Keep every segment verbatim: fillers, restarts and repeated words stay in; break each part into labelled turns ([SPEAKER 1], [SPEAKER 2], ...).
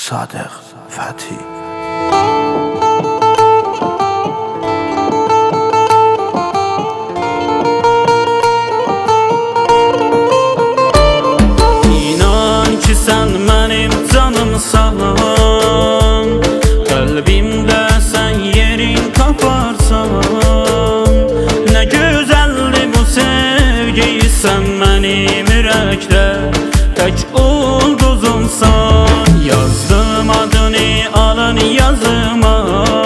[SPEAKER 1] Sadiq Fəthi.
[SPEAKER 2] İnan ki sen benim canımsan, kalbimde sen yerin kaparsan. Ne güzeldi bu sevgiyi, sen benim yürekte tek ulduzumsan. Yazdım adını alın yazıma,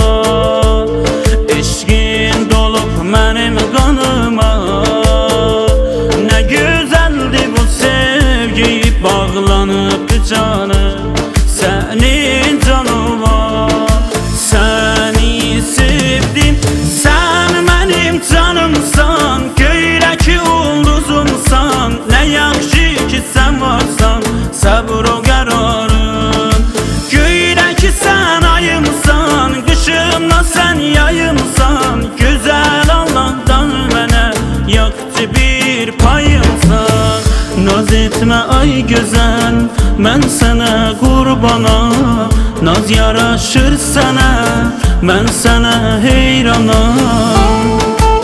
[SPEAKER 2] eşkin dolup benim kanıma. Ne güzeldi bu sevgi, bağlanıp canı senin canıma. Seni sevdim, sen benim canımsan, göydeki ulduzumsan. Ne yaxşı ki sen varsan, sabır o kararım. Göydeki sen ayımsan, kışımda sen yayımsan. Güzel Allah'tan bana yaktı bir payımsan. Naz etme ay güzel, ben sana kurbana. Naz yaraşır sana, ben sana heyranam.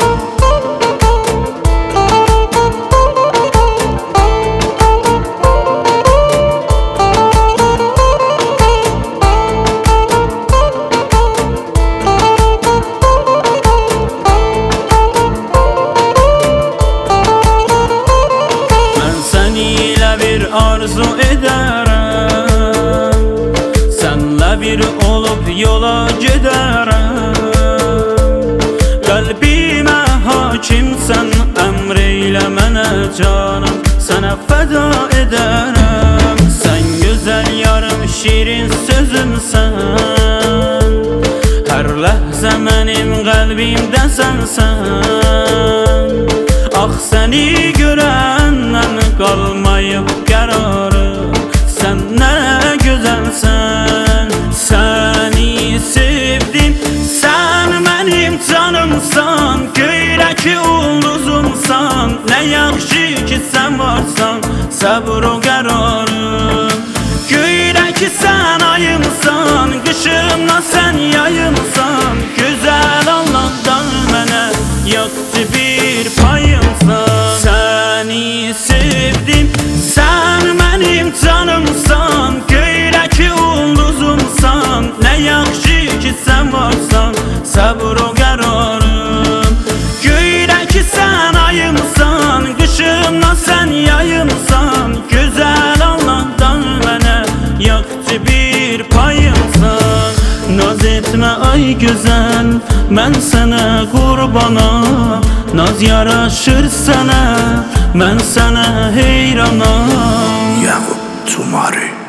[SPEAKER 2] Arzu ederim, senle bir olup yola giderim. Kalbime hakimsen, emreyle mene canım, sana feda ederim. Sen güzel yarım, şirin sözümsen, her lahza benim kalbimde sensen. Ah seni görenden kalmayıp kararım, sen ne güzelsen. Seni sevdim, sen benim canımsan, göydeki ulduzumsan. Ne yaxşı ki sen varsan, sabır o kararım. Göydeki sen ayımsan, kışımda sen yayımsan. Güzel Allah'tan bana yaktı bir payımsan. Seni sevdim, sen benim canımsan, göydeki ulduzumsan. Ne yaxşı ki sen varsan, sabır o kararım. Göydeki sen ayımsan, kışımda sen yayımsan. Güzel Allah'tan bana yaktı bir payımsan. Naz etme ay güzel, ben sana kurbana. Naz yaraşır sana, ben sana heyranam.
[SPEAKER 1] Yaqub Tumari.